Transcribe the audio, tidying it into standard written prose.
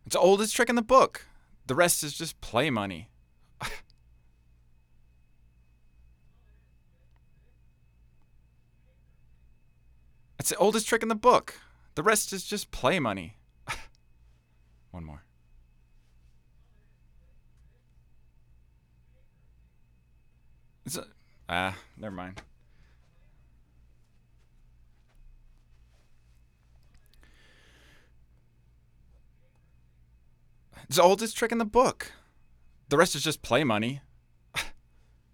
It's the oldest trick in the book. The rest is just play money. It's the oldest trick in the book. The rest is just play money. One more. Never mind. It's the oldest trick in the book. The rest is just play money.